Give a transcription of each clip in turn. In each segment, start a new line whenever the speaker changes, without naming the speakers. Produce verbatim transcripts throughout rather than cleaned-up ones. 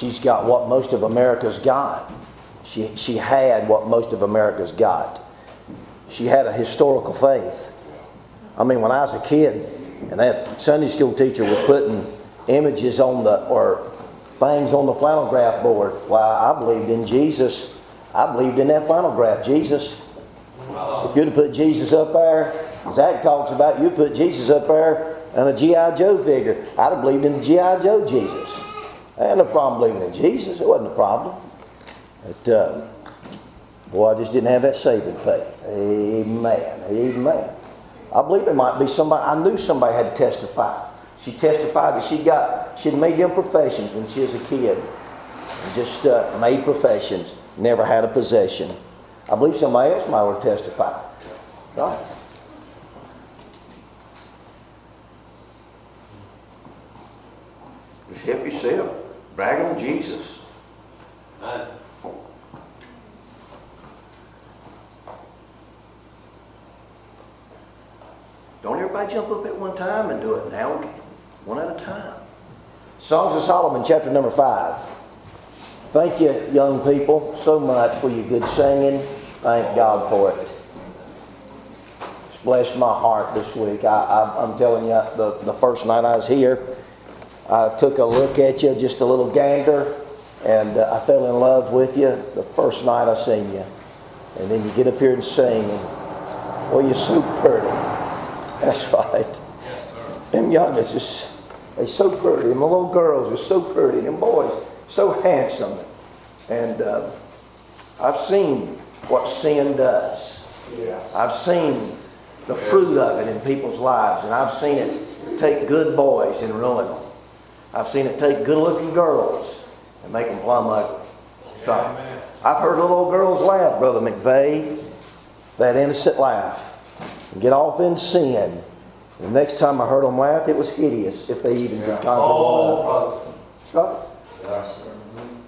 she's got what most of America's got. She, she had what most of America's got. She had a historical faith. I mean, when I was a kid, and that Sunday school teacher was putting images on the, or things on the flannel graph board. Well, I believed in Jesus. I believed in that flannel graph, Jesus. If you'd have put Jesus up there, Zach talks about, you put Jesus up there and a G I Joe figure. I'd have believed in the G I Joe Jesus. I had no problem believing in Jesus. It wasn't a problem. But, uh, boy, I just didn't have that saving faith. Amen. Amen. I believe there might be somebody, I knew somebody had to testify. She testified that she got, she'd made them professions when she was a kid. And just uh, made professions. Never had a possession. I believe somebody else might want to testify. Right? Just help yourself. Brag on Jesus. Right. Don't everybody jump up at one time and do it now. One at a time. Songs of Solomon, chapter number five. Thank you, young people, so much for your good singing. Thank God for it. It's blessed my heart this week. I, I, I'm telling you, the, the first night I was here, I took a look at you, just a little gander, and uh, I fell in love with you the first night I seen you. And then you get up here and sing, and well, you're so pretty. That's right. Yes, sir. Them youngest is they're so pretty. Them little girls are so pretty. Them boys so handsome. And uh, I've seen what sin does. Yeah. I've seen the fruit of it in people's lives, and I've seen it take good boys and ruin them. I've seen it take good-looking girls and make them plumb ugly. So I've heard little old girls laugh, Brother McVeigh, that innocent laugh. And get off in sin. The next time I heard them laugh, it was hideous, if they even could conquer
oh,
one. Right?
Yes, sir.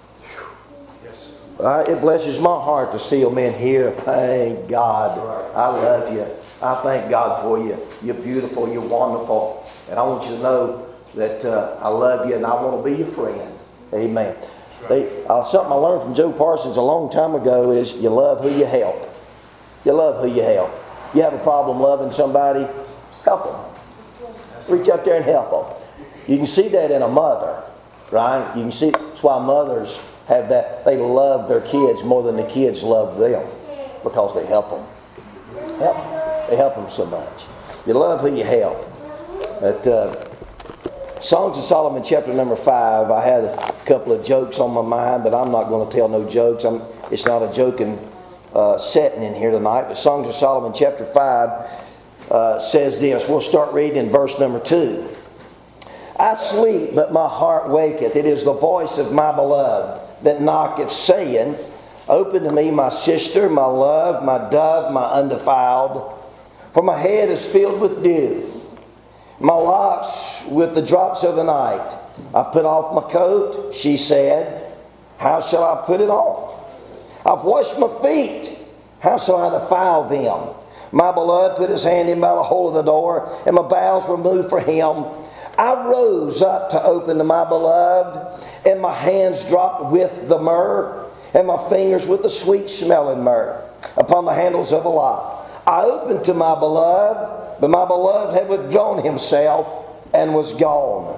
Yes, sir.
Uh, it blesses my heart to see a man here. Thank God. I love you. I thank God for you. You're beautiful. You're wonderful. And I want you to know that uh, I love you and I want to be your friend. Amen. Right. They, uh, something I learned from Joe Parsons a long time ago is you love who you help. You love who you help. You have a problem loving somebody, help them. Reach out there and help them. You can see that in a mother, right? You can see that's why mothers have that. They love their kids more than the kids love them because they help them. Help them. They help them so much. You love who you help. But uh, Songs of Solomon, chapter number five. I had a couple of jokes on my mind, but I'm not going to tell no jokes. I'm, it's not a joking Uh, setting in here tonight, but Songs of Solomon chapter five uh, says this. We'll start reading in verse number two. I sleep, but my heart waketh. It is the voice of my beloved that knocketh, saying, open to me, my sister, my love, my dove, my undefiled. For my head is filled with dew, my locks with the drops of the night. I put off my coat, she said. How shall I put it on? I've washed my feet. How shall I defile them? My beloved put his hand in by the hole of the door, and my bowels were moved for him. I rose up to open to my beloved, and my hands dropped with the myrrh, and my fingers with the sweet smelling myrrh upon the handles of the lock. I opened to my beloved, but my beloved had withdrawn himself and was gone.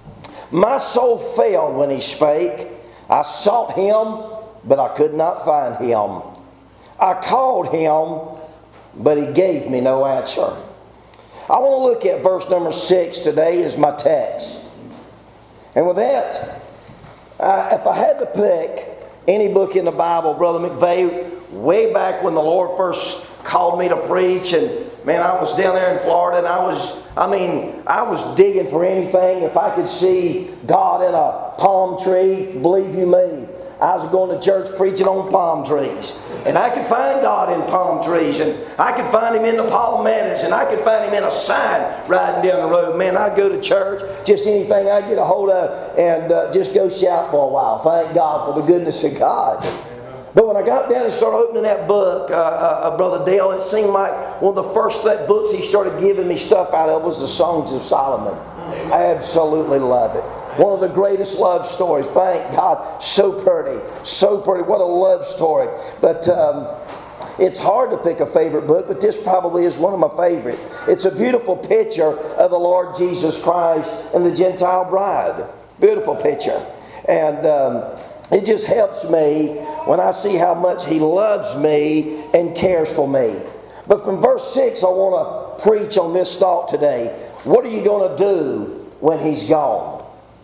My soul failed when he spake. I sought him, but I could not find him. I called him, but he gave me no answer. I want to look at verse number six today as my text. And with that, uh, if I had to pick any book in the Bible, Brother McVeigh, way back when the Lord first called me to preach, and man, I was down there in Florida, and I was, I mean, I was digging for anything. If I could see God in a palm tree, believe you me, I was going to church preaching on palm trees. And I could find God in palm trees. And I could find Him in the palmettos. And I could find Him in a sign riding down the road. Man, I'd go to church, just anything I'd get a hold of, and uh, just go shout for a while. Thank God for the goodness of God. But when I got down and started opening that book, uh, uh, Brother Dale, it seemed like one of the first that books he started giving me stuff out of was the Songs of Solomon. I absolutely love it. One of the greatest love stories. Thank God. So pretty. So pretty. What a love story. But um, it's hard to pick a favorite book, but this probably is one of my favorite. It's a beautiful picture of the Lord Jesus Christ and the Gentile bride. Beautiful picture. And um, it just helps me when I see how much He loves me and cares for me. But from verse six, I want to preach on this thought today. What are you going to do when He's gone?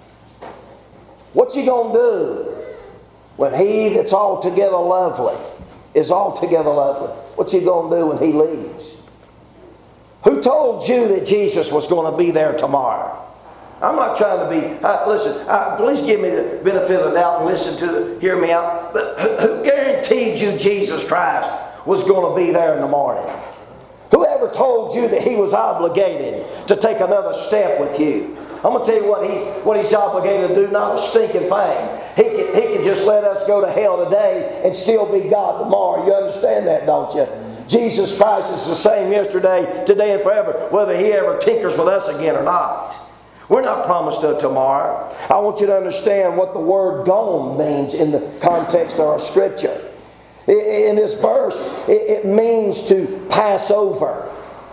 What you going to do when He that's altogether lovely is altogether lovely? What you going to do when He leaves? Who told you that Jesus was going to be there tomorrow? I'm not trying to be, uh, listen, uh, please give me the benefit of the doubt and listen to the, hear me out. But who, who guaranteed you Jesus Christ was going to be there in the morning? Whoever told you that He was obligated to take another step with you? I'm going to tell you what he's, what he's obligated to do, not a stinking thing. He can, he can just let us go to hell today and still be God tomorrow. You understand that, don't you? Jesus Christ is the same yesterday, today, and forever, whether He ever tinkers with us again or not. We're not promised a tomorrow. I want you to understand what the word gone means in the context of our Scripture. In this verse, it means to pass over.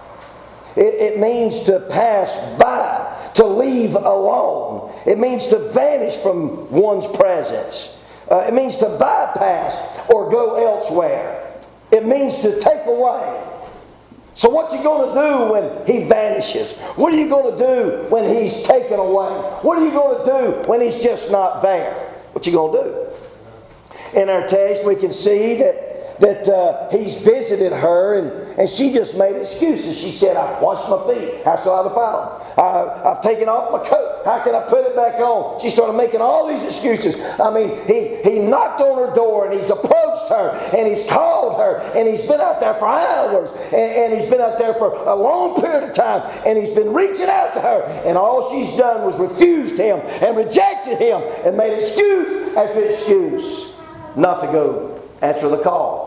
It means to pass by, to leave alone. It means to vanish from one's presence. Uh, it means to bypass or go elsewhere. It means to take away. So what you going to do when He vanishes? What are you going to do when He's taken away? What are you going to do when He's just not there? What you going to do? In our text, we can see that that uh, He's visited her, and, and she just made excuses. She said, I've washed my feet. How shall I defile them? I, I've taken off my coat. How can I put it back on? She started making all these excuses. I mean, he, he knocked on her door, and He's approached her, and He's called her, and He's been out there for hours, and, and He's been out there for a long period of time, and He's been reaching out to her, and all she's done was refused Him and rejected Him and made excuse after excuse not to go answer the call.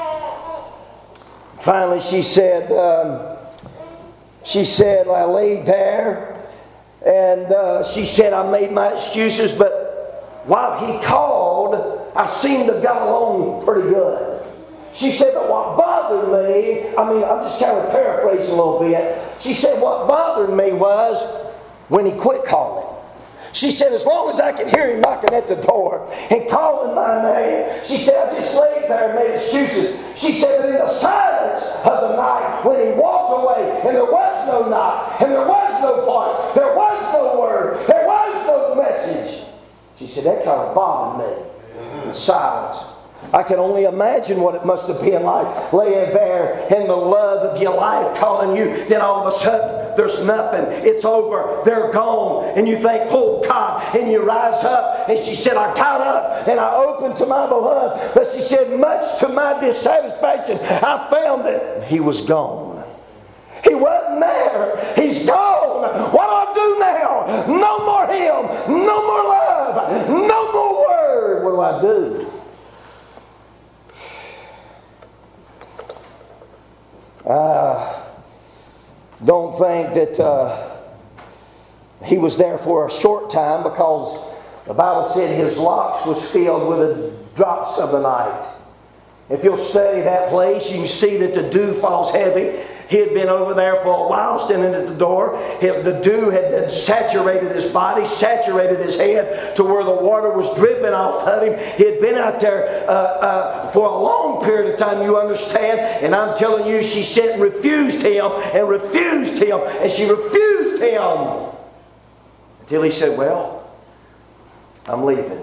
Finally, she said, um, she said, I laid there, and uh, she said, I made my excuses, but while He called, I seemed to have got along pretty good. She said, but what bothered me, I mean, I'm just kind of paraphrasing a little bit. She said, what bothered me was when He quit calling. She said, as long as I could hear Him knocking at the door and calling my name, she said, I just laid there and made excuses. She said, but in the silence of the night, when He walked away, and there was no knock, and there was no voice, there was no word, there was no message, she said, that kind of bothered me. In silence. I can only imagine what it must have been like laying there in the love of your life calling you. Then all of a sudden, there's nothing. It's over. They're gone. And you think, oh God. And you rise up. And she said, I got up and I opened to my beloved. But she said, much to my dissatisfaction, I found that He was gone. He wasn't there. He's gone. What do I do now? No more Him. No more love. No more word. What do I do? I don't think that uh, He was there for a short time, because the Bible said His locks was filled with the drops of the night. If you'll study that place, you can see that the dew falls heavy. He had been over there for a while, standing at the door. His, the dew had saturated his body, saturated his head to where the water was dripping off of him. He had been out there uh, uh, for a long period of time, you understand. And I'm telling you, she said and refused Him and refused Him and she refused Him. Until He said, well, I'm leaving.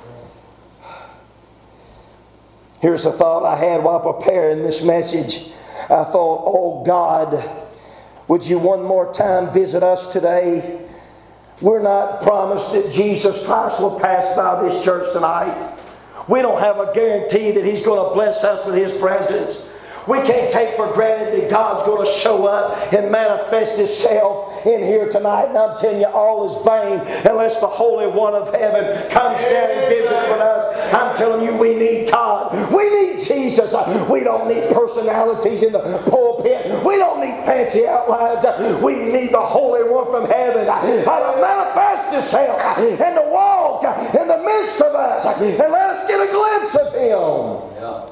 Here's a thought I had while preparing this message. I thought, oh God, would You one more time visit us today? We're not promised that Jesus Christ will pass by this church tonight. We don't have a guarantee that He's going to bless us with His presence. We can't take for granted that God's going to show up and manifest Himself in here tonight. And I'm telling you, all is vain unless the Holy One of Heaven comes down and visits with us. I'm telling you, we need God. We need Jesus. We don't need personalities in the pulpit. We don't need fancy outlines. We need the Holy One from heaven to manifest Himself and to walk in the midst of us and let us get a glimpse of Him.
Yeah.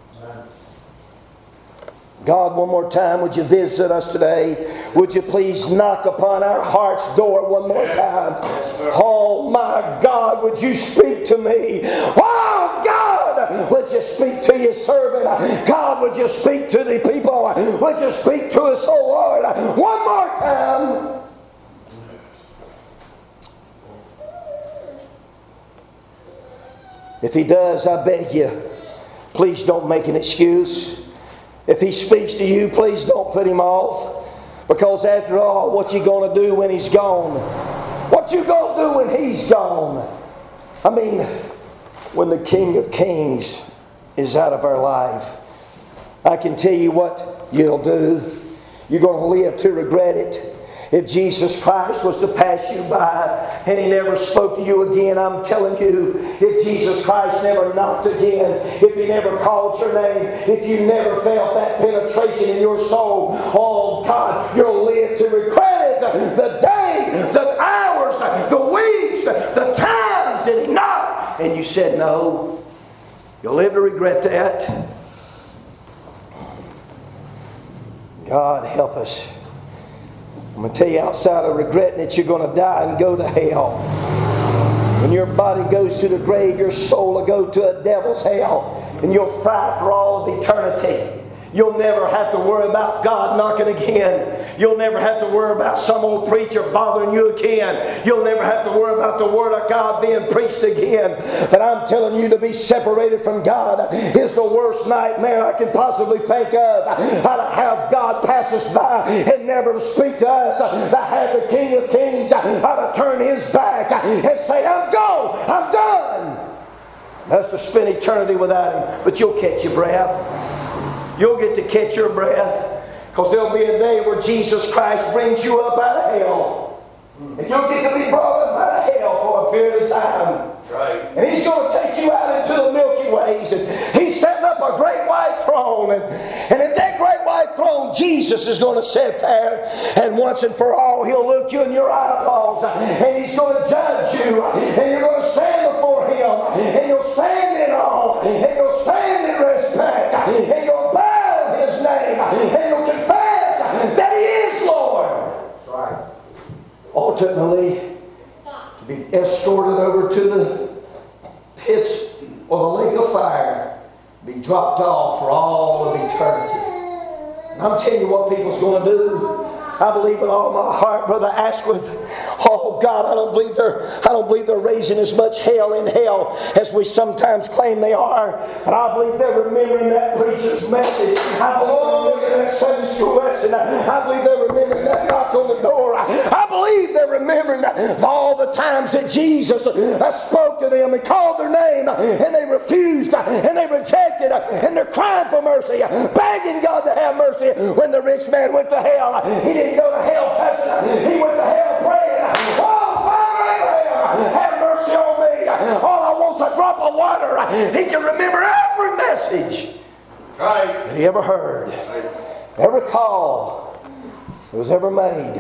God, one more time, would you visit us today? Would you please knock upon our heart's door one more time?
Yes, sir.
Oh my God, would you speak to me? Oh God, would you speak to your servant? God, would you speak to the people? Would you speak to us, oh Lord? One more time. If He does, I beg you, please don't make an excuse. If He speaks to you, please don't put Him off. Because after all, what you going to do when He's gone? What you going to do when He's gone? I mean, when the King of Kings is out of our life, I can tell you what you'll do. You're going to live to regret it. If Jesus Christ was to pass you by and He never spoke to you again, I'm telling you, if Jesus Christ never knocked again, if He never called your name, if you never felt that penetration in your soul, oh God, you'll live to regret it. The day, the hours, the weeks, the times did He knock and you said no. You'll live to regret that. God help us. I'm going to tell you, outside of regretting it, you're going to die and go to hell. When your body goes to the grave, your soul will go to a devil's hell. And you'll fry for all of eternity. You'll never have to worry about God knocking again. You'll never have to worry about some old preacher bothering you again. You'll never have to worry about the Word of God being preached again. But I'm telling you, to be separated from God is the worst nightmare I can possibly think of. How to have God pass us by and never speak to us. To have the King of Kings, how to turn His back and say, I'm gone, I'm done. That's to spend eternity without Him. But you'll catch your breath. You'll get to catch your breath, because there'll be a day where Jesus Christ brings you up out of hell. And you'll get to be brought up out of hell for a period of time.
Right.
And He's going to take you out into the Milky Ways. And He's setting up a great white throne. And, and at that great white throne, Jesus is going to sit there. And once and for all, He'll look you in your eyeballs. And He's going to judge you. And you're going to stand before Him. And you'll stand in awe. And you'll stand in respect. And you'll bow in His name. And you'll confess that He is Lord.
Right.
Ultimately, to be escorted over to the pits or the lake of fire, be dropped off for all of eternity. And I'm telling you what people's going to do. I believe with all my heart, Brother Asquith. Oh God, I don't believe they're I don't believe they're raising as much hell in hell as we sometimes claim they are. And I believe they're remembering that preacher's message. I believe they're remembering that Sunday school lesson. I believe they're remembering that knock on the door. I believe they're remembering all the times that Jesus spoke to them and called their name, and they refused and they rejected, and they're crying for mercy, begging God to have mercy. When the rich man went to hell, he didn't go to hell touching, he went to hell praying, oh Father Abraham, have mercy on me. All I want's a drop of water. He can remember every message
Right.
that he ever heard, every call that was ever made.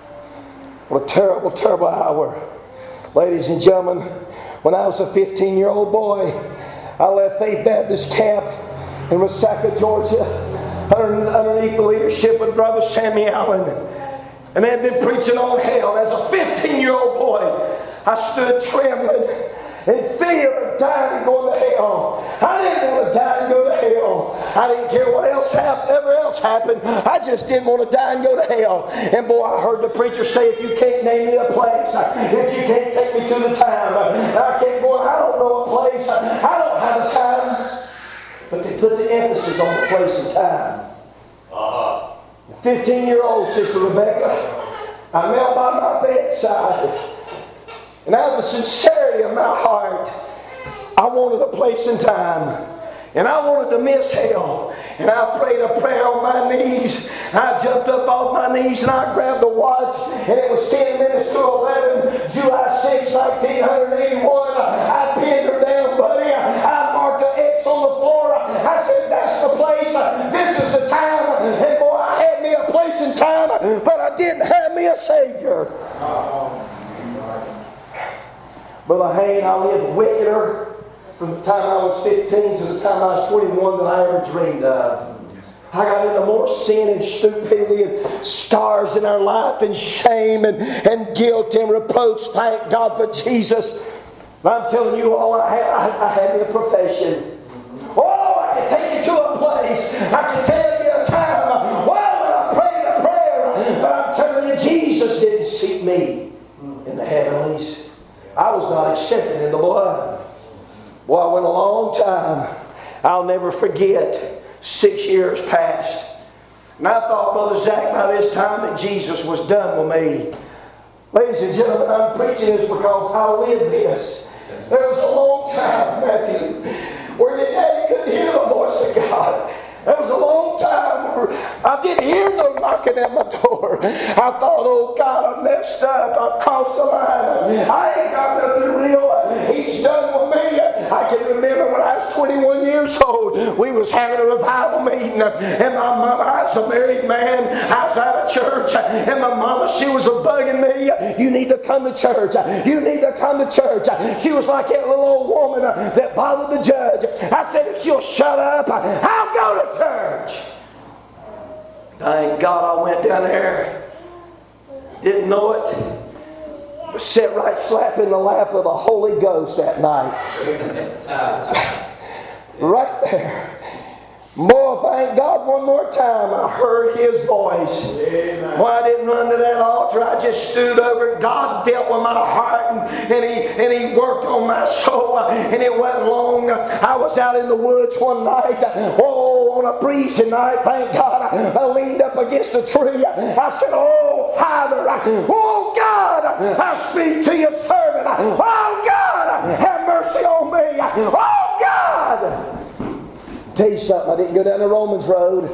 What a terrible, terrible hour. Ladies and gentlemen, when I was a fifteen-year-old boy, I left Faith Baptist Camp in Resaca, Georgia, underneath the leadership of Brother Sammy Allen. And they had been preaching on hell. As a fifteen-year-old boy, I stood trembling in fear of dying and going to hell. I didn't want to die and go to hell. I didn't care what else happened, ever else happened. I just didn't want to die and go to hell. And boy, I heard the preacher say, if you can't name me a place, if you can't take me to the time, I can't go, I don't know a place, I don't have a time. But they put the emphasis on the place and time.
Uh-huh.
fifteen-year-old Sister Rebecca, I knelt by my bedside, and out of the sincerity of my heart, I wanted a place and time. And I wanted to miss hell. And I prayed a prayer on my knees. I jumped up off my knees and I grabbed a watch. And it was ten minutes to eleven, July sixth, nineteen eighty-one. I pinned her down, buddy. I marked an X on the floor. I said, that's the Brother Hayne, I lived wickeder from the time I was fifteen to the time I was twenty-one than I ever dreamed of. I got into more sin and stupidity and scars in our life and shame and, and guilt and reproach. Thank God for Jesus. But I'm telling you all, I had, I, I had me a profession. Oh, I can take you to a place. I can tell you a time. Well, when I prayed a prayer. But I'm telling you, Jesus didn't seek me in the heavenlies. I was not accepted in the blood. Boy, I went a long time. I'll never forget. Six years passed. And I thought, Brother Zach, by this time that Jesus was done with me. Ladies and gentlemen, I'm preaching this because I lived this. There was a long time, Matthew, where your daddy couldn't hear the voice of God. There was a long time where I didn't hear no knocking at my door. I thought, oh God, I messed up. I crossed the line. I ain't got nothing real. He's done with me. I can remember when I was twenty-one years old, we was having a revival meeting. And my mama, I was a married man. I was out of church. And my mama, she was bugging me. You need to come to church. You need to come to church. She was like that little old woman that bothered the judge. I said, if she'll shut up, I'll go to church. Thank God I went down there. Didn't know it. But sat right slap in the lap of the Holy Ghost that night. Right there. Boy, thank God one more time I heard His voice. Amen. Well, I didn't run to that altar. I just stood over and God dealt with my heart and, and, he, and He worked on my soul. And it wasn't long. I was out in the woods one night. Oh, on a breezy night, thank God. I, I leaned up against a tree. I said, oh, Father, I, oh, God, I speak to your servant. Oh, God, have mercy on me. Oh, God. Tell you something, I didn't go down the Romans road.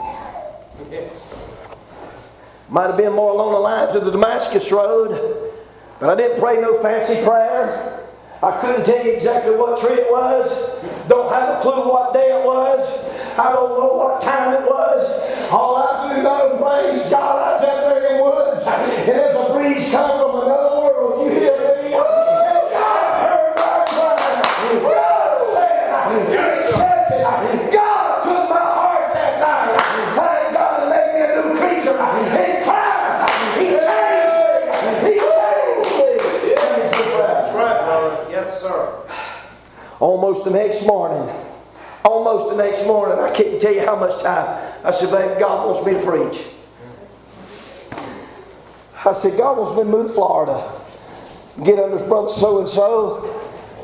Might have been more along the lines of the Damascus road, but I didn't pray no fancy prayer. I couldn't tell you exactly what tree it was. Don't have a clue what day it was. I don't know what time it was. All I do know, praise God, I was out there in the woods, and there's a breeze coming from another world. You hear me? And God heard my cry. God said, you said it. God took my heart that night. Thank God and made me a new creature in Christ. He changed me. He changed me.
That's right, brother. Yes, sir.
Almost the next morning. Almost the next morning. I can't tell you how much time. I said, babe, God wants me to preach. I said, God wants me to move to Florida. Get under his brother so-and-so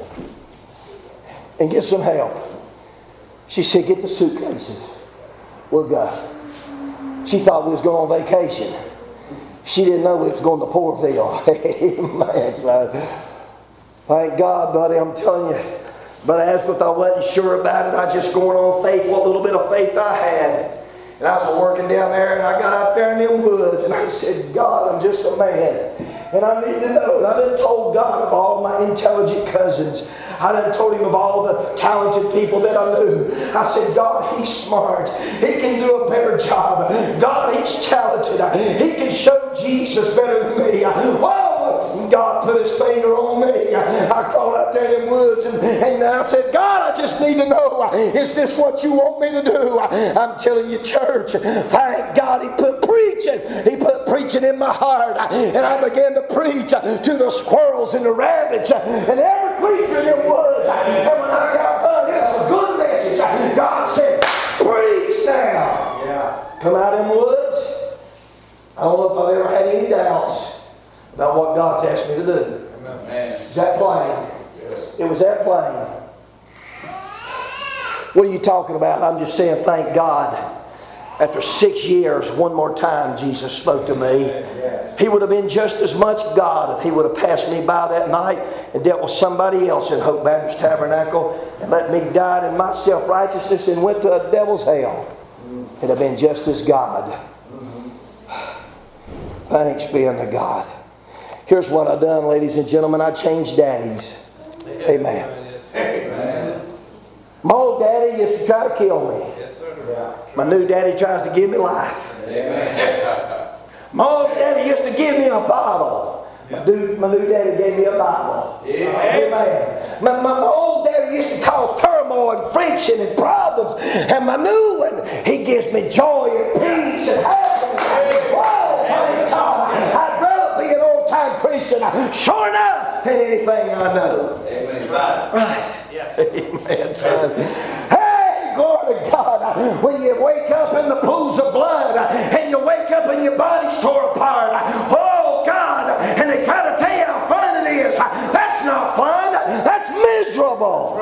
and get some help. She said, get the suitcases. We'll go. She thought we was going on vacation. She didn't know we was going to Porterville. Amen. So, thank God, buddy, I'm telling you. But as if I wasn't sure about it, I just going on faith, what little bit of faith I had. And I was working down there, and I got out there in them woods, and I said, God, I'm just a man. And I need to know. And I done told God of all my intelligent cousins. I done told him of all the talented people that I knew. I said, God, he's smart. He can do a better job. God, he's talented. He can show Jesus better than me. Well, God put his finger on me. I crawled out there in the woods, and, and I said, God, I just need to know, is this what you want me to do? I'm telling you, church, thank God he put preaching. He put preaching in my heart. And I began to preach to the squirrels and the rabbits and every creature in the woods. And when I got done, it was a good message. God said, preach now. Yeah. Come out in the woods. I don't know if I've ever had any doubts about what God's asked me to do. Amen. Is that plain? Yes. It was that plain. What are you talking about? I'm just saying, thank God. After six years, one more time, Jesus spoke to me. He would have been just as much God if he would have passed me by that night and dealt with somebody else in Hope Baptist Tabernacle and let me die in my self-righteousness and went to a devil's hell. It'd have been just as God. Thanks be unto God. Here's what I done, ladies and gentlemen. I changed daddies. Amen. Amen. My old daddy used to try to kill me. Yes, sir. My new daddy tries to give me life. Amen. My old daddy used to give me a bottle. My, dude, my new daddy gave me a Bible. Amen. My, my, my old daddy used to cause turmoil and friction and problems. And my new one, he gives me joy and peace and happiness. Wow, thank God. I'd rather be an old-time Christian, sure enough, than anything I know.
Amen. That's right.
Right.
Yes.
Amen, son. Hey, glory to God. When you wake up in the pools of blood and you wake up and your body's torn apart. Oh, God. And they try to tell you how fun it is. That's not fun. That's miserable.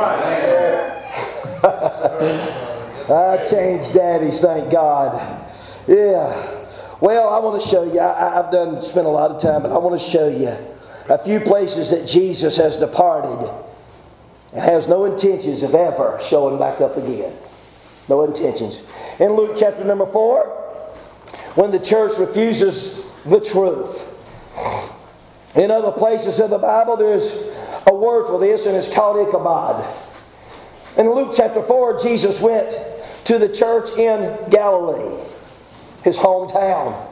That's right.
I changed daddies, thank God. Yeah. Well, I want to show you. I, I've done spent a lot of time, but I want to show you a few places that Jesus has departed and has no intentions of ever showing back up again. No intentions. In Luke chapter number four, when the church refuses the truth. In other places of the Bible, there's a word for this, and it's called Ichabod. In Luke chapter four, Jesus went to the church in Galilee, his hometown.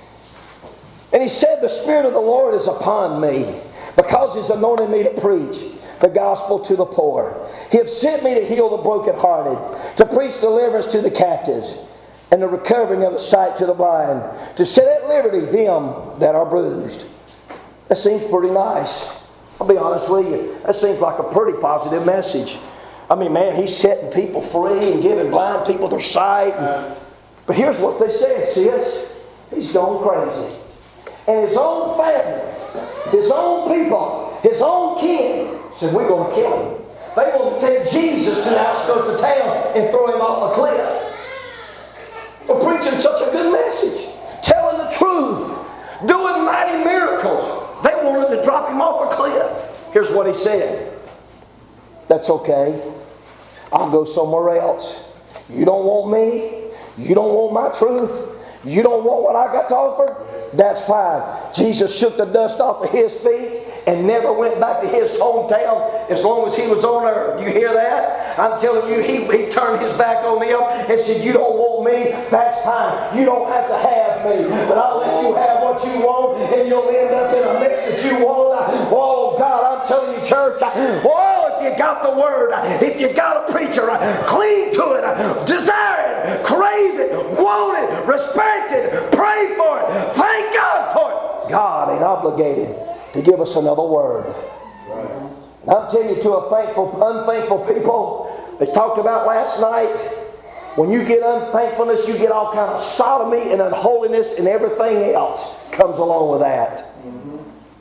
And he said, "The Spirit of the Lord is upon me, because He's anointed me to preach the gospel to the poor. He hath sent me to heal the brokenhearted, to preach deliverance to the captives, and the recovering of the sight to the blind, to set at liberty them that are bruised." That seems pretty nice. I'll be honest with you. That seems like a pretty positive message. I mean, man, he's setting people free and giving blind people their sight. And, but here's what they said, sis. He's gone crazy. And his own family, his own people, his own kin said, "We're going to kill him." They want to take Jesus to the outskirts of town and throw him off a cliff. For preaching such a good message, telling the truth, doing mighty miracles. They wanted to drop him off a cliff. Here's what he said. "That's okay. I'll go somewhere else. You don't want me? You don't want my truth? You don't want what I got to offer? That's fine." Jesus shook the dust off of his feet and never went back to his hometown as long as he was on earth. You hear that? I'm telling you, he, he turned his back on them and said, "You don't want me? That's fine. You don't have to have me. But I'll let you have what you want, and you'll end up in a mix that you want." Oh, God, I'm telling you, church. Oh, if you got the word, if you got a preacher, cling to it, desire it, crave it, want it, respect it, pray for it, thank God for it. God ain't obligated to give us another word. Right. And I'm telling you, to a thankful, unthankful people, they talked about last night, when you get unthankfulness, you get all kind of sodomy and unholiness and everything else comes along with that. Mm-hmm.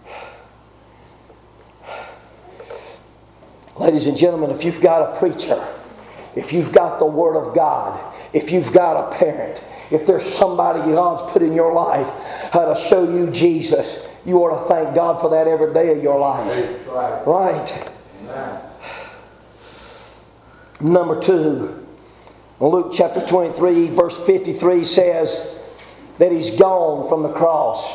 Ladies and gentlemen, if you've got a preacher, if you've got the Word of God, if you've got a parent, if there's somebody God's put in your life how to show you Jesus, you ought to thank God for that every day of your life. Right. Right. Amen. Number two, Luke chapter twenty-three, verse fifty-three says that He's gone from the cross.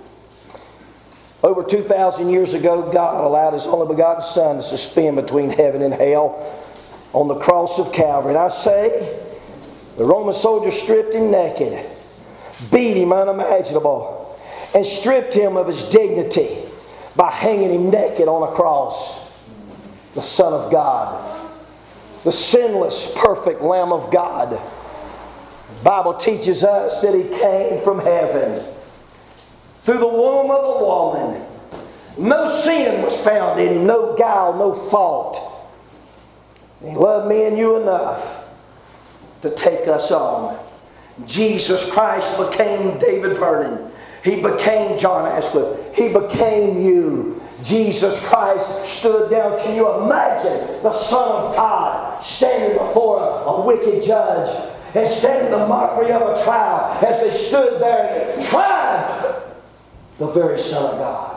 Over two thousand years ago, God allowed His only begotten Son to suspend between heaven and hell on the cross of Calvary. And I say, the Roman soldiers stripped Him naked, beat Him unimaginable, and stripped Him of His dignity by hanging Him naked on a cross. The Son of God, the sinless, perfect Lamb of God. The Bible teaches us that He came from heaven through the womb of a woman. No sin was found in Him, no guile, no fault. He loved me and you enough to take us on. Jesus Christ became David Vernon. He became John Asquith. He became you. Jesus Christ stood down. Can you imagine the Son of God standing before a, a wicked judge and standing in the mockery of a trial as they stood there and tried the very Son of God?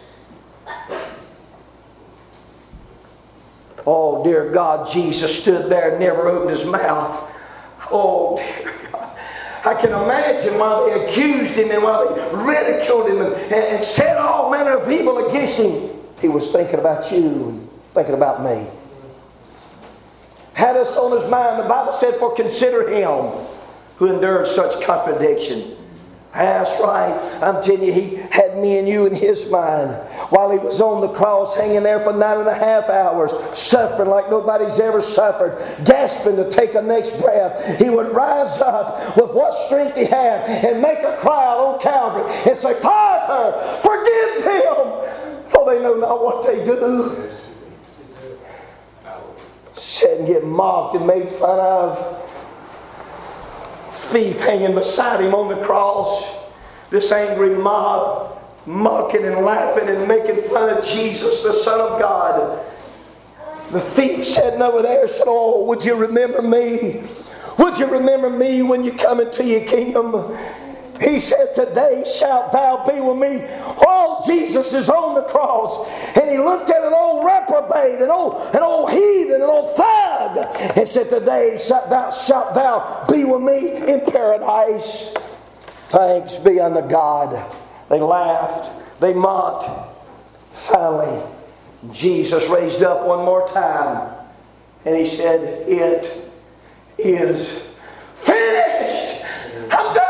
Oh, dear God, Jesus stood there and never opened His mouth. Oh, dear God. I can imagine while they accused Him and while they ridiculed Him and, and said all manner of evil against Him, He was thinking about you and thinking about me. Had us on His mind. The Bible said, "For consider Him who endured such contradiction." That's right. I'm telling you, He had me and you in His mind. While He was on the cross, hanging there for nine and a half hours, suffering like nobody's ever suffered, gasping to take a next breath, He would rise up with what strength He had and make a cry out on Calvary and say, Father, forgive them, for they know not what they do. Sit and get mocked and made fun of. Thief hanging beside Him on the cross. This angry mob mocking and laughing and making fun of Jesus, the Son of God. The thief sitting over there said, oh, would you remember me? Would you remember me when you come into your kingdom? He said, today shalt thou be with me. Oh, Jesus is on the cross. And He looked at an old reprobate, an old, an old heathen, an old thug, and said, today shalt thou, shalt thou be with me in paradise. Thanks be unto God. They laughed. They mocked. Finally, Jesus raised up one more time. And He said, it is finished. I'm done.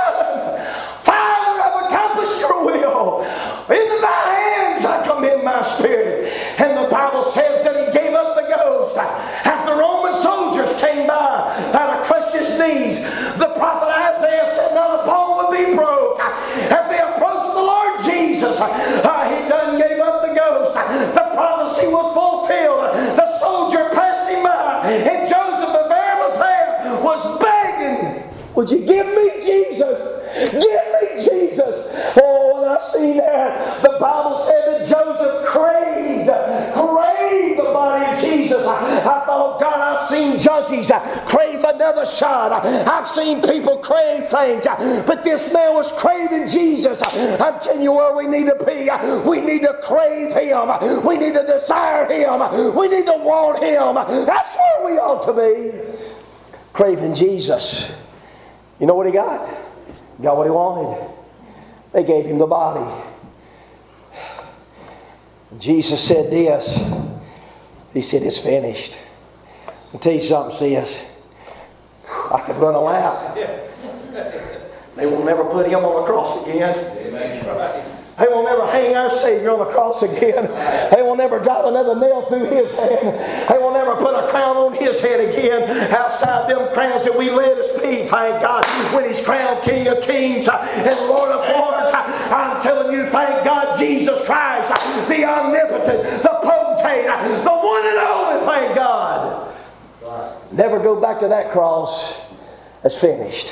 Your will. Into Thy hands I commend my spirit. And the Bible says that He gave up the ghost after Roman soldiers came by to crush His knees. The prophet Isaiah said not a bone would be broke. As they approached the Lord Jesus, uh, He done gave up the ghost. The prophecy was fulfilled. The soldier passed Him by, and Joseph of Arimathea was begging, would you give me Jesus? Give me Jesus. Oh, when I see that, the Bible said that Joseph craved, craved the body of Jesus. I, I thought, God, I've seen junkies crave another shot. I've seen people crave things. But this man was craving Jesus. I'm telling you where we need to be. We need to crave Him. We need to desire Him. We need to want Him. That's where we ought to be. Craving Jesus. You know what he got? Got what he wanted. They gave him the body. Jesus said this. He said, it's finished. I'll tell you something, sis. I could run a lap. They will never put Him on the cross again. They will never hang our Savior on the cross again. They will never drive another nail through His hand. They will never put a crown on His head again outside them crowns that we lay at His feet. Thank God, when He's crowned King of Kings and Lord of Lords. I'm telling you, thank God, Jesus Christ, the omnipotent, the potentate, the one and only, thank God. Never go back to that cross. That's finished.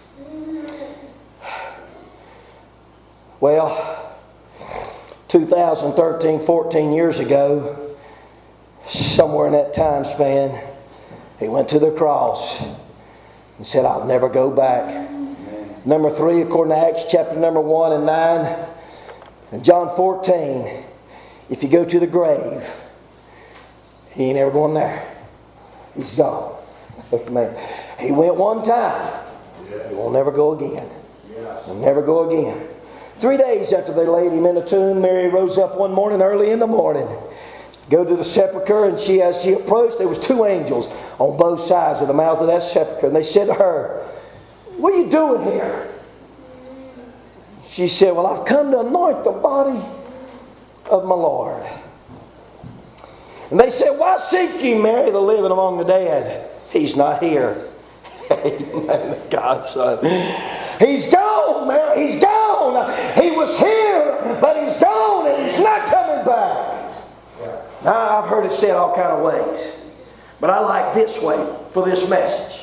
Well, two thousand thirteen, fourteen years ago, somewhere in that time span, He went to the cross and said, I'll never go back. Amen. Number three, according to Acts chapter number one and nine, and John fourteen, if you go to the grave, He ain't ever going there. He's gone. Amen. He went one time. He will never go again. He'll never go again. Three days after they laid Him in a tomb, Mary rose up one morning, early in the morning, go to the sepulchre, and she, as she approached, there was two angels on both sides of the mouth of that sepulchre, and they said to her, what are you doing here? She said, well, I've come to anoint the body of my Lord. And they said, why seek ye Mary, the living among the dead? He's not here. Amen. God's Son. He's gone, Mary. He's gone. He was here, but He's gone, and He's not coming back. Now, I've heard it said all kind of ways, but I like this way for this message.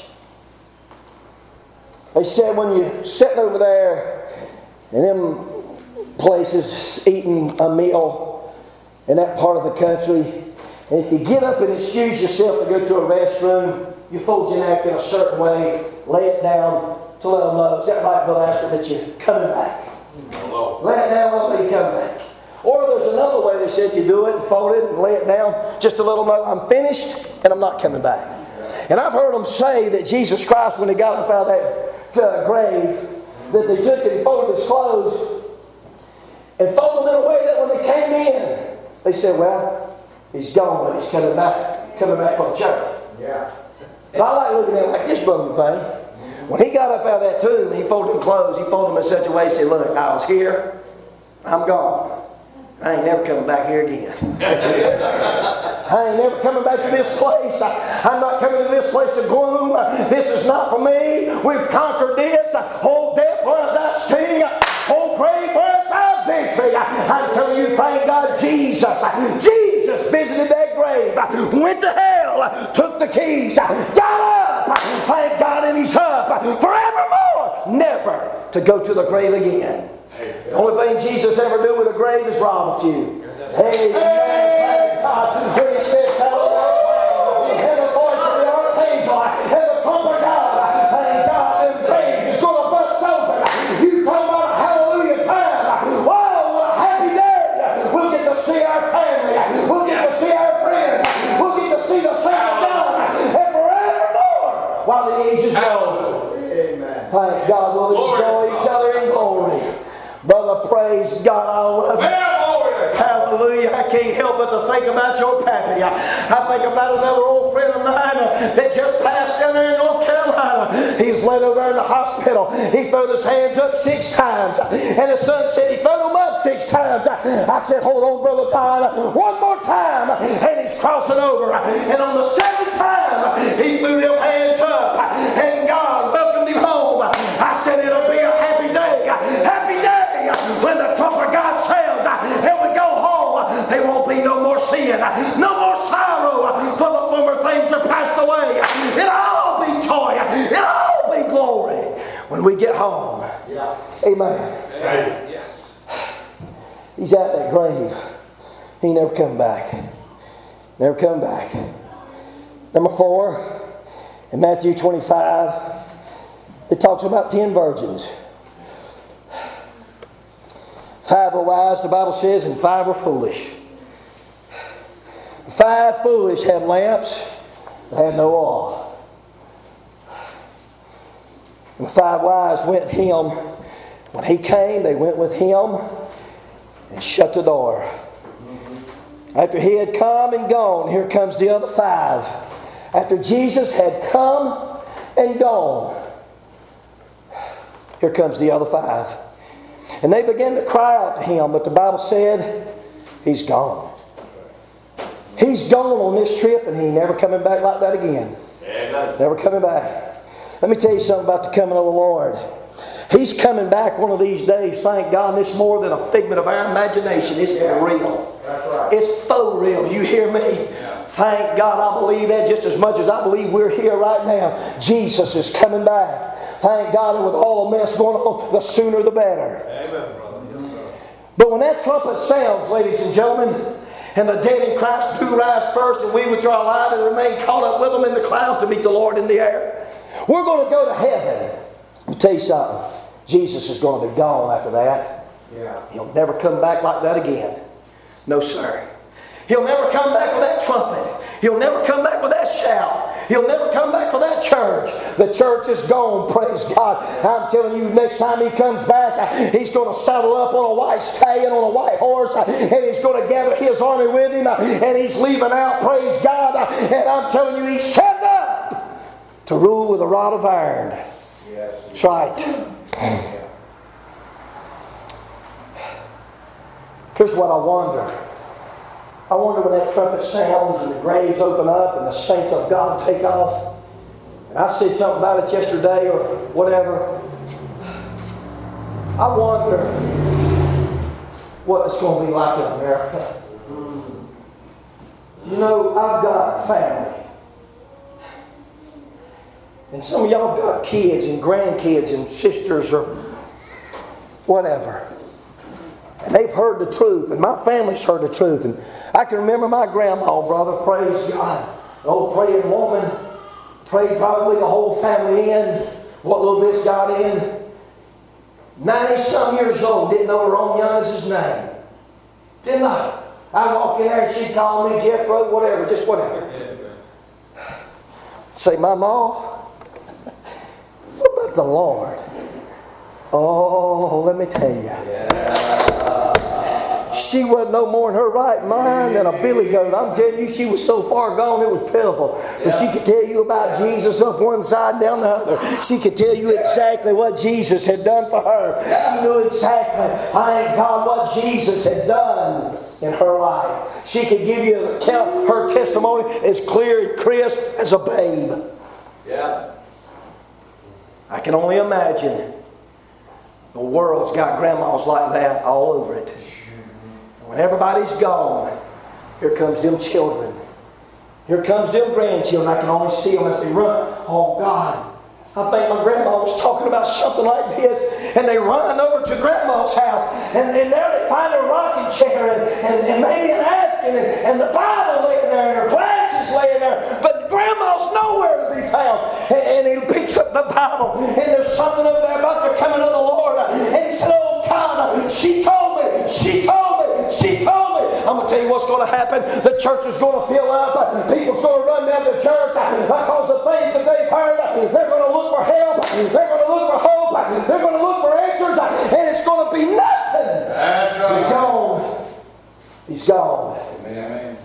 They said when you're sitting over there in them places eating a meal in that part of the country, and if you get up and excuse yourself to go to a restroom, you fold your neck in a certain way, lay it down to let them know, is that right, Brother Astor, that you're coming back? Hello. Lay it down, let me come back. Or there's another way they said you do it and fold it and lay it down just to let them know I'm finished and I'm not coming back. And I've heard them say that Jesus Christ, when He got up out of that uh, grave, that they took and folded His clothes and folded them in a way that when they came in, they said, well, He's gone, but He's coming back, coming back for the church. Yeah. But I like looking at it like this, Brother McVeigh. When he got up out of that tomb, he folded them clothes. He folded them in such a way, he said, look, I was here. I'm gone. I ain't never coming back here again. I ain't never coming back to this place. I, I'm not coming to this place of gloom. This is not for me. We've conquered this. Oh, death, where is thy sting? Oh, grave, where is thy victory? I'm telling you, thank God, Jesus. Jesus visited that grave, went to hell, took the keys, got up. Thank God, and he's up forevermore, never to go to the grave again. The only thing Jesus ever do with a grave is rob a few. Amen. Thank God. When he said, hallelujah, he heard the voice of the archangel and the trumpet of God. Thank God, the grave is going to bust open. You talk about a hallelujah time. Wow, what a happy day. We'll get to see our family. We'll get to see our friends. We'll get to see the saints of God. And forevermore, while the ages go. Amen. Thank God, we'll enjoy each other in glory. Brother, praise God, I love you. Hallelujah. I can't help but to think about your pappy. I, I think about another old friend of mine uh, that just passed down there in North Carolina. He was laid over there in the hospital. He threw his hands up six times. And his son said he threw them up six times. I, I said, hold on, Brother Todd, one more time. And he's crossing over. And on the seventh time, he threw them hands up. And God welcomed him home. I said, it'll be a happy day. Happy day. When the trumpet of God sounds and we go home, there won't be no more sin, no more sorrow, for the former things are passed away. It'll all be joy, it'll all be glory when we get home. Yeah. Amen. Amen. Yes. He's at that grave. He never come back. Never come back. Number four, in Matthew twenty-five, it talks about ten virgins. Five were wise, the Bible says, and five were foolish. Five foolish had lamps, but had no oil. And five wise went with him. When he came, they went with him and shut the door. After he had come and gone, here comes the other five. After Jesus had come and gone, here comes the other five. And they began to cry out to him, but the Bible said, he's gone. He's gone on this trip and he never coming back like that again. Amen. Never coming back. Let me tell you something about the coming of the Lord. He's coming back one of these days. Thank God, it's more than a figment of our imagination. It's real. That's right. It's faux real. You hear me? Yeah. Thank God, I believe that just as much as I believe we're here right now. Jesus is coming back. Thank God, and with all the mess going on, the sooner the better. Amen, brother. Yes, sir. But when that trumpet sounds, ladies and gentlemen, and the dead in Christ do rise first, and we which are alive and remain caught up with them in the clouds to meet the Lord in the air, we're going to go to heaven. Let me tell you something. Jesus is going to be gone after that. Yeah. He'll never come back like that again. No, sir. He'll never come back with that trumpet. He'll never come back with that shout. He'll never come back for that church. The church is gone, praise God. I'm telling you, next time he comes back, he's going to saddle up on a white stallion, on a white horse, and he's going to gather his army with him, and he's leaving out, praise God. And I'm telling you, he's set up to rule with a rod of iron. Yes. That's right. Here's what I wonder. I wonder when that trumpet sounds and the graves open up and the saints of God take off. And I said something about it yesterday or whatever. I wonder what it's going to be like in America. You know, I've got family. And some of y'all got kids and grandkids and sisters or whatever. And they've heard the truth, and my family's heard the truth. And I can remember my grandma, brother, praise God. The old praying woman prayed probably the whole family in, what little bits got in. ninety-some years old, didn't know her own youngst's name. Didn't know. I'd walk in there and she'd call me Jethro, whatever, just whatever. Say, my ma, what about the Lord? Oh, let me tell you. She wasn't no more in her right mind than a billy goat. I'm telling you, she was so far gone, it was pitiful. But she could tell you about Jesus up one side and down the other. She could tell you exactly what Jesus had done for her. She knew exactly, thank God, what Jesus had done in her life. She could give you her testimony as clear and crisp as a babe.
Yeah.
I can only imagine the world's got grandmas like that all over it. When everybody's gone, here comes them children. Here comes them grandchildren. I can only see them as they run. Oh God, I think my grandma was talking about something like this. And they run over to grandma's house. And, and there they find a rocking chair and, and, and maybe an napkin and, and the Bible laying there and her glasses laying there. But grandma's nowhere to be found. And, and he picks up the Bible. And there's something over there about the coming of the Lord. And he said, oh God, she told me, she told me, she told me. I'm going to tell you what's going to happen. The church is going to fill up. People's going to run down to church because the things that they've heard, they're going to look for help. They're going to look for hope. They're going to look for answers. And it's going to be nothing.
That's right.
He's gone. He's gone.
Amen, amen.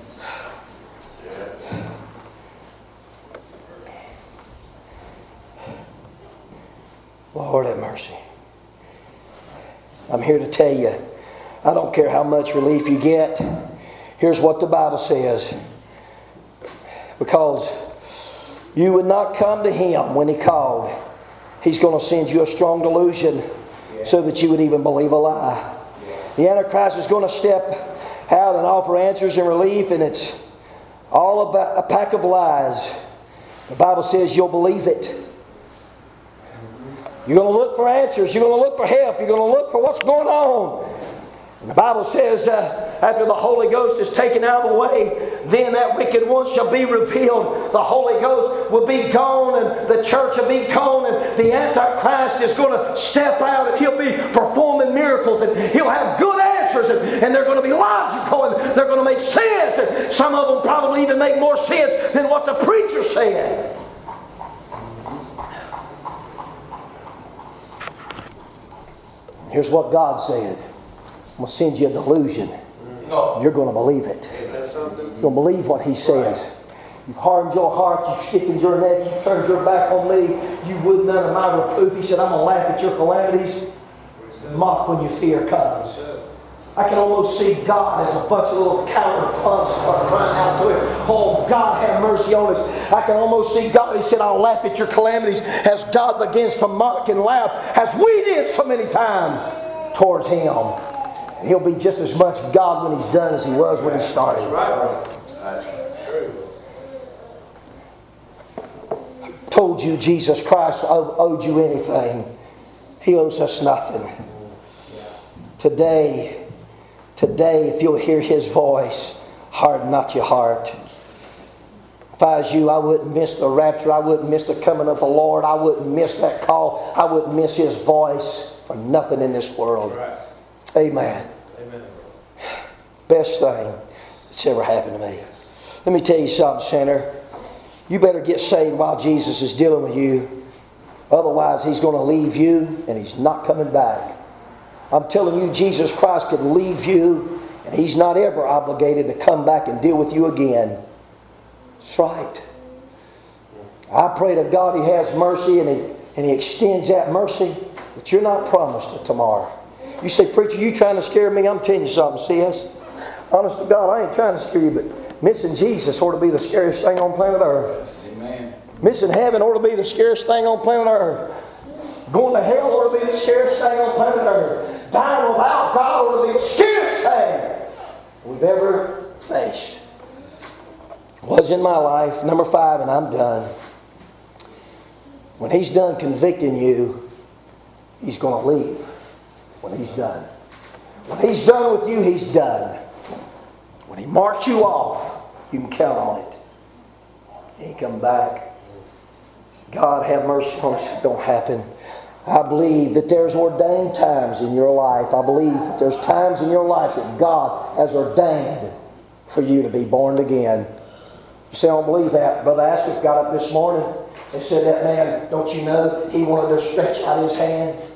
Lord have mercy. I'm here to tell you, I don't care how much relief you get. Here's what the Bible says. Because you would not come to Him when He called, He's going to send you a strong delusion so that you would even believe a lie. The Antichrist is going to step out and offer answers and relief, and it's all about a pack of lies. The Bible says you'll believe it. You're going to look for answers. You're going to look for help. You're going to look for what's going on. And the Bible says uh, after the Holy Ghost is taken out of the way, then that wicked one shall be revealed. The Holy Ghost will be gone and the church will be gone and the Antichrist is going to step out and he'll be performing miracles and he'll have good answers and, and they're going to be logical and they're going to make sense. And some of them probably even make more sense than what the preacher said. Here's what God said. I'm going to send you a delusion.
No.
You're going to believe it.
Ain't that something?
You're going to believe what He says. You've hardened your heart. You've stiffened your neck. You've turned your back on me. You would none of my reproof. He said, I'm going to laugh at your calamities. Mock when your fear comes. I can almost see God as a bunch of little coward punks are crying out to Him. Oh, God, have mercy on us. I can almost see God. He said, I'll laugh at your calamities as God begins to mock and laugh as we did so many times towards Him. And He'll be just as much God when He's done as He was when He started.
That's right, brother. That's true.
Told you Jesus Christ owed you anything. He owes us nothing. Today, Today, if you'll hear His voice, harden not your heart. If I was you, I wouldn't miss the rapture. I wouldn't miss the coming of the Lord. I wouldn't miss that call. I wouldn't miss His voice for nothing in this world.
Right.
Amen.
Amen.
Best thing that's ever happened to me. Let me tell you something, sinner. You better get saved while Jesus is dealing with you. Otherwise, He's going to leave you and He's not coming back. I'm telling you, Jesus Christ could leave you and He's not ever obligated to come back and deal with you again. That's right. I pray to God He has mercy and He, and He extends that mercy, but you're not promised a tomorrow. You say, preacher, you trying to scare me? I'm telling you something, C S. Honest to God, I ain't trying to scare you, but missing Jesus ought to be the scariest thing on planet Earth.
Amen.
Missing heaven ought to be the scariest thing on planet Earth. Going to hell ought to be the scariest thing on planet Earth. Dying without God ought to be the scariest thing we've ever faced. Was in my life. Number five, and I'm done. When He's done convicting you, He's going to leave. When He's done. When He's done with you, He's done. When He marks you off, you can count on it. He ain't come back. God have mercy on us. It don't happen. I believe that there's ordained times in your life. I believe that there's times in your life that God has ordained for you to be born again. You say, I don't believe that. Brother Asquith got up this morning and said, that man, don't you know, he wanted to stretch out his hand.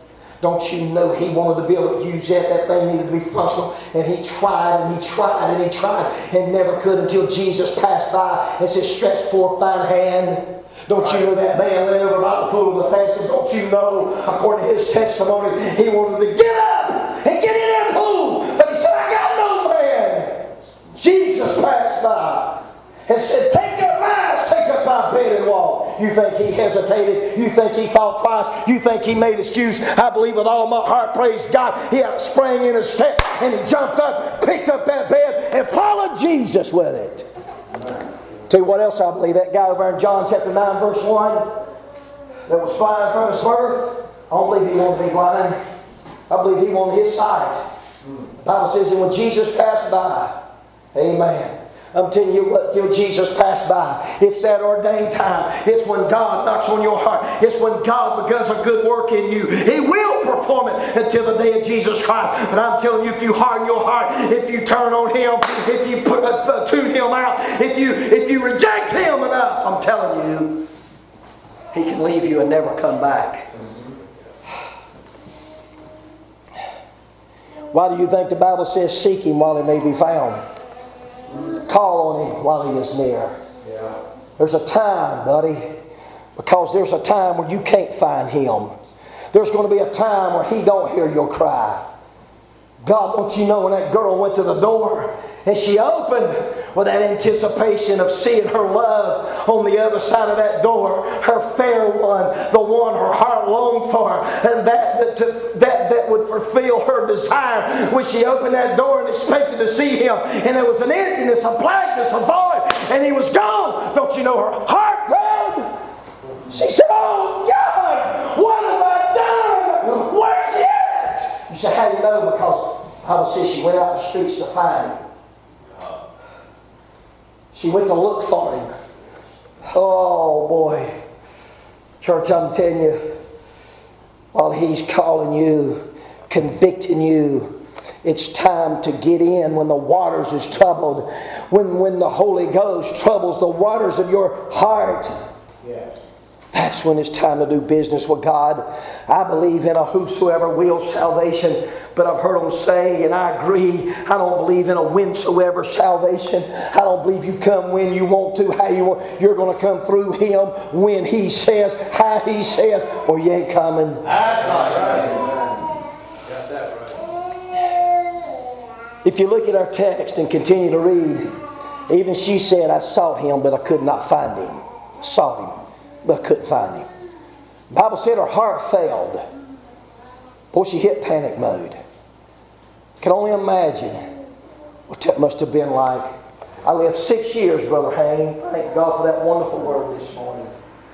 Don't you know he wanted to be able to use that? That thing needed to be functional. And he tried and he tried and he tried and never could until Jesus passed by and said, stretch forth thine hand. Don't you know that man went over by the pool of Bethesda? Don't you know, according to his testimony, he wanted to get up and get in that pool. But he said, I got no man. Jesus passed by and said, take up rise, take up thy bed and walk. You think he hesitated? You think he thought twice? You think he made excuse? I believe with all my heart, praise God, he had a spring in his step and he jumped up, picked up that bed and followed Jesus with it. Tell you what else I believe. That guy over in John chapter nine verse one that was blind from his birth, I don't believe he wanted to be blind. I believe he wanted his sight. The Bible says that when Jesus passed by, amen. I'm telling you what, till Jesus passed by. It's that ordained time. It's when God knocks on your heart. It's when God begins a good work in you. He will perform it until the day of Jesus Christ. But I'm telling you, if you harden your heart, if you turn on Him, if you put, uh, tune Him out, if you, if you reject Him enough, I'm telling you, He can leave you and never come back. Why do you think the Bible says, seek Him while He may be found? Call on Him while He is near. Yeah. There's a time, buddy, because there's a time where you can't find Him. There's going to be a time where He don't hear your cry. God, don't you know when that girl went to the door and she opened with that anticipation of seeing her love on the other side of that door, her fair one, the one her heart longed for, and that that, to, that that would fulfill her desire when she opened that door and expected to see Him, and there was an emptiness, a blankness, a void, and He was gone. Don't you know her heart broke? She said, oh God, what have I done? Where's He at? You say, how do you know? Because the Bible says she went out in the streets to find Him. She went to look for Him. Oh boy. Church, I'm telling you, while He's calling you, convicting you, it's time to get in when the waters is troubled. When, when the Holy Ghost troubles the waters of your heart. Yeah. That's when it's time to do business with God. I believe in a whosoever wills salvation. But I've heard them say, and I agree, I don't believe in a whensoever salvation. I don't believe you come when you want to, how you want. You're going to come through Him when He says, how He says, or you ain't coming.
That's right. Got that right.
If you look at our text and continue to read, even she said, I sought Him, but I could not find Him. I sought Him, but I couldn't find Him. The Bible said her heart failed. Boy, she hit panic mode. Can only imagine what that must have been like. I lived six years, Brother Hayne. Thank God for that wonderful word this morning.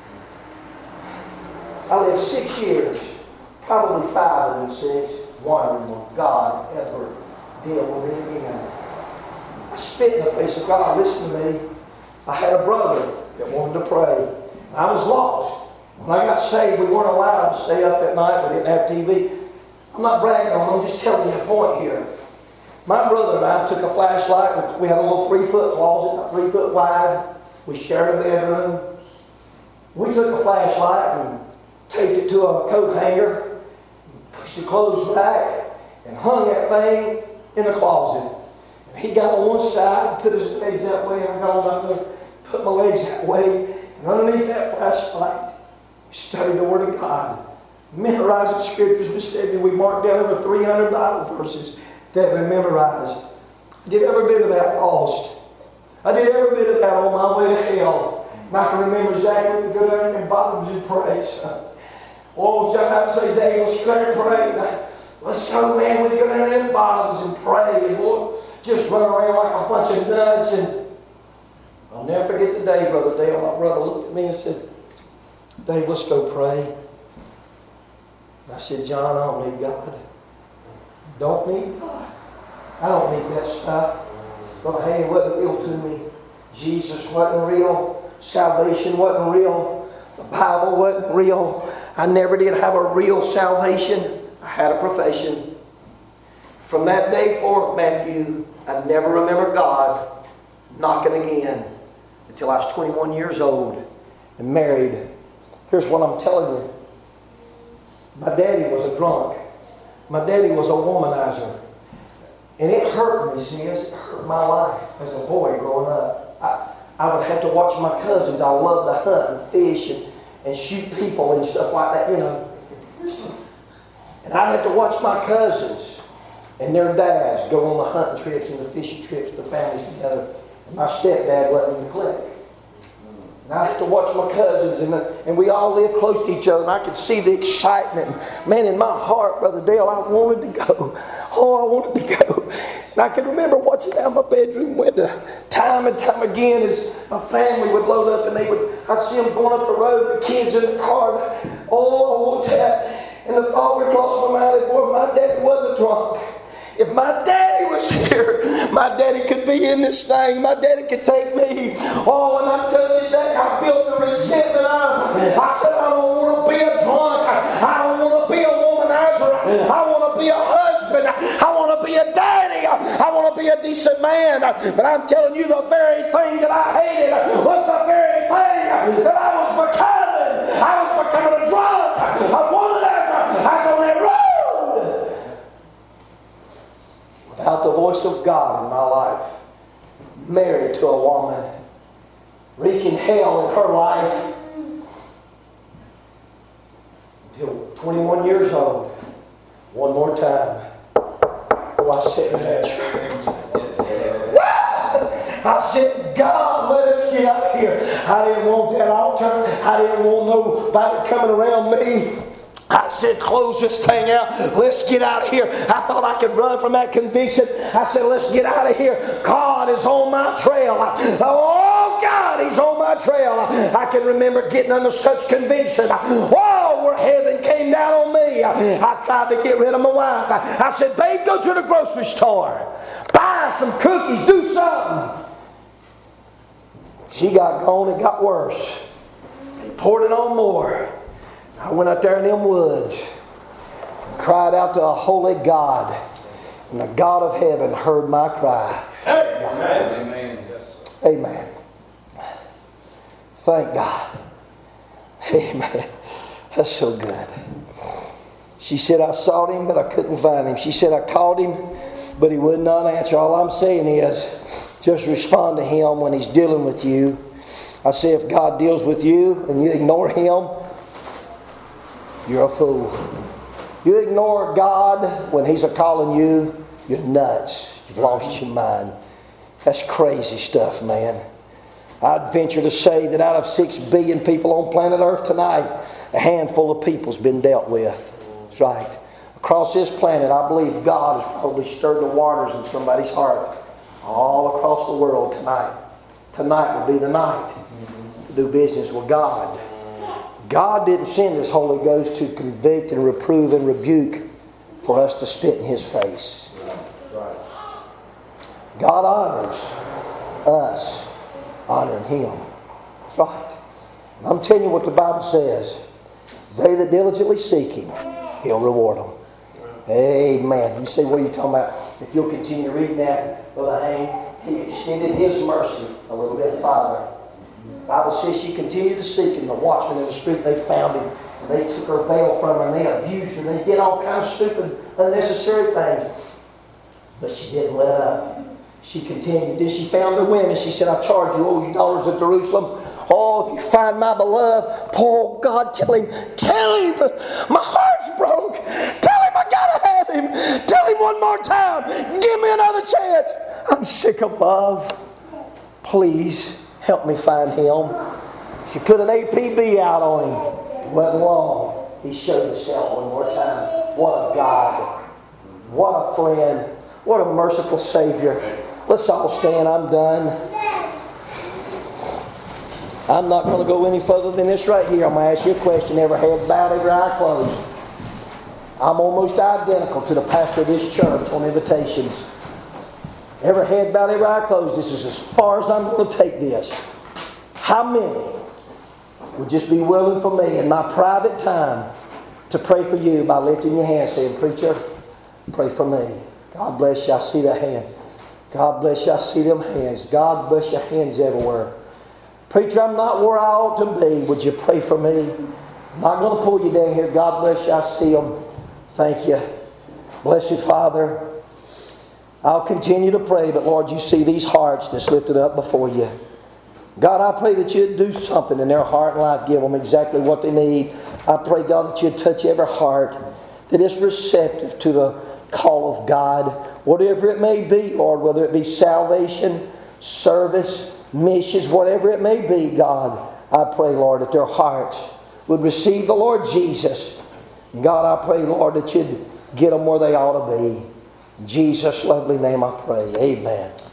I lived six years, probably five of them six, wondering will God ever deal with me again. I spit in the face of God. Listen to me. I had a brother that wanted to pray. I was lost. When I got saved, we weren't allowed to stay up at night. We didn't have T V. I'm not bragging on them, I'm just telling you a point here. My brother and I took a flashlight. We had a little three-foot closet, about three foot wide. We shared a bedroom. We took a flashlight and taped it to a coat hanger, pushed the clothes back, and hung that thing in the closet. He got on one side and put his legs that way, and I got on the other, put my legs that way, and underneath that flashlight, we studied the Word of God. Memorized the Scriptures. We studied. We marked down over three hundred Bible verses that we memorized. I did every bit of that lost. I did every bit of that on my way to hell. And I can remember exactly we go down there in bottoms and pray. So, oh, John, I'd say, Dave, let's go and pray. Let's go, man. We go down there in bottoms and pray. And we'll just run around like a bunch of nuts. And I'll never forget the day, Brother Dale. My brother looked at me and said, Dave, let's go pray. I said, John, I don't need God. Don't need God. I don't need that stuff. But hey, it wasn't real to me. Jesus wasn't real. Salvation wasn't real. The Bible wasn't real. I never did have a real salvation. I had a profession. From that day forth, Matthew, I never remember God knocking again until I was twenty-one years old and married. Here's what I'm telling you. My daddy was a drunk.
My daddy was a womanizer. And it hurt me, see, it hurt my life as a boy growing up. I, I would have to watch my cousins. I loved to hunt and fish and, and shoot people and stuff like that, you know. And I'd have to watch my cousins and their dads go on the hunting trips and the fishing trips, the families together. And my stepdad wasn't in the clique. And I had to watch my cousins, and, and we all lived close to each other, and I could see the excitement. Man, in my heart, Brother Dale, I wanted to go. Oh, I wanted to go. And I can remember watching out my bedroom window time and time again as my family would load up, and they would, I'd see them going up the road, the kids in the car. Oh, I want that. And the thought would cross my mind, boy, my daddy wasn't drunk. If my daddy was here, my daddy could be in this thing. My daddy could take me. Oh, and I'm telling you, Zach, I built the resentment up. I said, I don't want to be a drunk. I don't want to be a womanizer. I want to be a husband. I want to be a daddy. I want to be a decent man. But I'm telling you, the very thing that I hated was the very thing that I was becoming. I was becoming a drunk. I wanted that. I was on that road. Without the voice of God in my life, married to a woman, wreaking hell in her life, until twenty-one years old. One more time. Oh, I said in that church. I said, God, let us get up here. I didn't want that altar. I didn't want nobody coming around me. I said, close this thing out. Let's get out of here. I thought I could run from that conviction. I said, let's get out of here. God is on my trail. I, oh, God, He's on my trail. I, I can remember getting under such conviction. Whoa, where heaven came down on me. I, I tried to get rid of my wife. I, I said, babe, go to the grocery store. Buy some cookies. Do something. She got gone. It got worse. He poured it on more. I went out there in them woods and cried out to a holy God. And the God of heaven heard my cry.
Amen. Amen. Yes, sir.
Amen. Thank God. Amen. That's so good. She said, I sought Him, but I couldn't find Him. She said, I called Him, but He would not answer. All I'm saying is, just respond to Him when He's dealing with you. I say, if God deals with you and you ignore Him, you're a fool. You ignore God when He's a-calling you, you're nuts. You've lost your mind. That's crazy stuff, man. I'd venture to say that out of six billion people on planet Earth tonight, a handful of people's been dealt with. That's right. Across this planet, I believe God has probably stirred the waters in somebody's heart all across the world tonight. Tonight will be the night to do business with God. God didn't send His Holy Ghost to convict and reprove and rebuke for us to spit in His face. God honors us honoring Him. That's right. And I'm telling you what the Bible says. They that diligently seek Him, He'll reward them. Amen. You say, what are you talking about? If you'll continue reading that, Brother Hayne, He extended His mercy a little bit farther. The Bible says she continued to seek Him. The watchmen in the street, they found Him. And they took her veil from her and they abused her. They did all kinds of stupid, unnecessary things. But she didn't let up. She continued. Then she found the women. She said, I charge you, oh, you daughters of Jerusalem. Oh, if you find my beloved, poor God, tell him, tell him, my heart's broke. Tell him I gotta have him. Tell him one more time. Give me another chance. I'm sick of love. Please help me find him. She put an A P B out on him. It wasn't long. He showed himself one more time. What a God. What a friend. What a merciful Savior. Let's all stand. I'm done. I'm not going to go any further than this right here. I'm going to ask you a question. Every head bowed, every eye closed. I'm almost identical to the pastor of this church on invitations. Every head bowed, every eye closed. This is as far as I'm going to take this. How many would just be willing for me in my private time to pray for you by lifting your hand saying, Preacher, pray for me. God bless you. I see that hand. God bless you. I see them hands. God bless your hands everywhere. Preacher, I'm not where I ought to be. Would you pray for me? I'm not going to pull you down here. God bless you. I see them. Thank you. Blessed Father, I'll continue to pray, but Lord, you see these hearts that's lifted up before you. God, I pray that you'd do something in their heart and life, give them exactly what they need. I pray, God, that you'd touch every heart that is receptive to the call of God, whatever it may be, Lord, whether it be salvation, service, missions, whatever it may be, God, I pray, Lord, that their hearts would receive the Lord Jesus. God, I pray, Lord, that you'd get them where they ought to be. In Jesus' lovely name I pray. Amen.